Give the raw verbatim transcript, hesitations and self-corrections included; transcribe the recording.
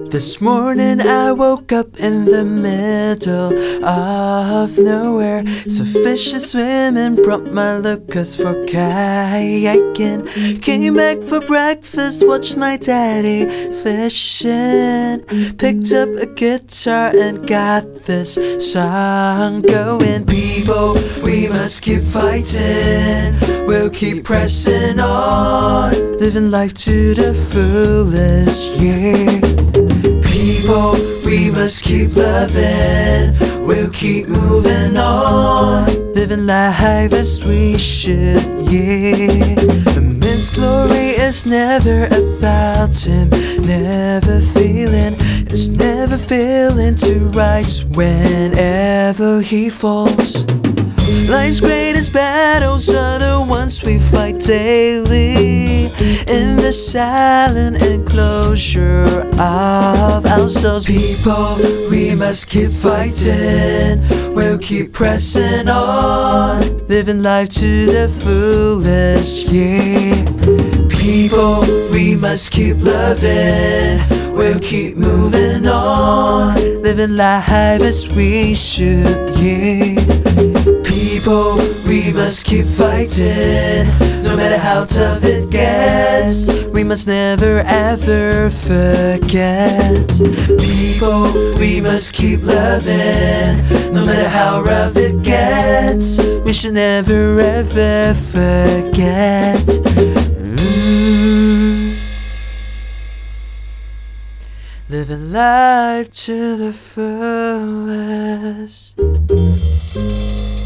This morning I woke up in the middle of nowhere. So fish is swimming, brought my Lucas for kayaking. Came back for breakfast, watched my daddy fishing. Picked up a guitar and got this song going. People, we must keep fighting, we'll keep pressing on, living life to the fullest, yeah. People, we must keep loving, we'll keep moving on, living life as we should, yeah. Immense glory is never about him, never feeling, it's never failing to rise whenever he falls. Life's greatest battles are the ones we fight daily, in the silent enclosure of ourselves. People, we must keep fighting, we'll keep pressing on, living life to the fullest, yeah. People, we must keep loving, we'll keep moving on, living life as we should, yeah. People, we must keep fighting, no matter how tough it gets, we must never ever forget. People, we must keep loving, no matter how rough it gets, we should never ever forget. mm. Living life to the fullest.